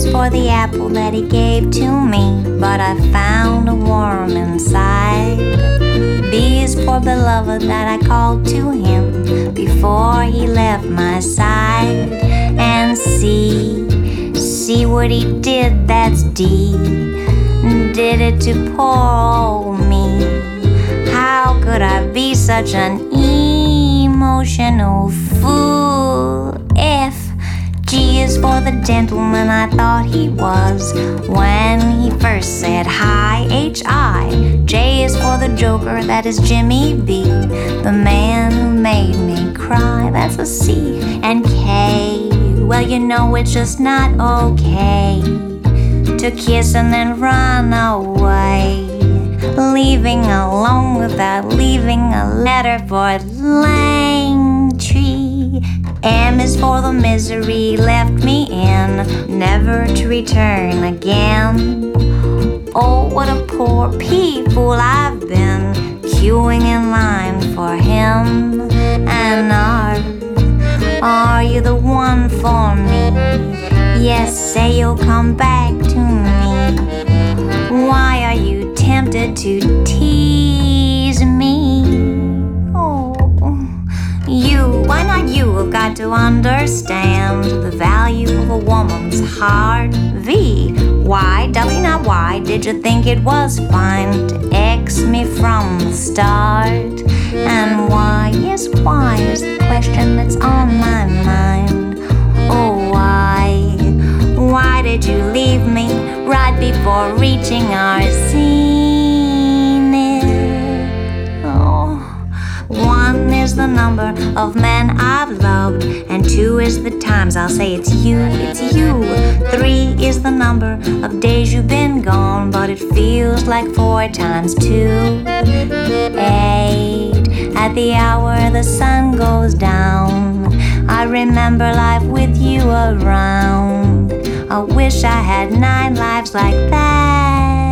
for the apple that he gave to me, but I found a worm inside. B is for beloved that I called to him before he left my side. And see what he did, that's D. Did it to poor old me. How could I be such an emotional fool? F. G is for the gentleman I thought he was when he first said hi. H.I. J is for the joker, that is Jimmy B, the man who made me cry, that's a C. And K, well, you know it's just not okay to kiss and then run away, leaving alone without leaving a letter for Langtree. M is for the misery left me in, never to return again. Oh, what a poor fool I've been, queuing in line for him. And are you the one for me? Yes, say you'll come back to me. Why are you tempted to tease me? Oh, why not you have got to understand the value of a woman's heart. V, why, W not why, did you think it was fine to X me from the start? And why, yes, why is the question that's on my mind. Oh, why did you leave me right before reaching our zenith? Oh, 1 is the number of men I've loved, and 2 is the times I'll say it's you. 3 is the number of days you've been gone, but it feels like 4 times 2. 8, at the hour the sun goes down, I remember life with you around. I wish I had 9 lives like that.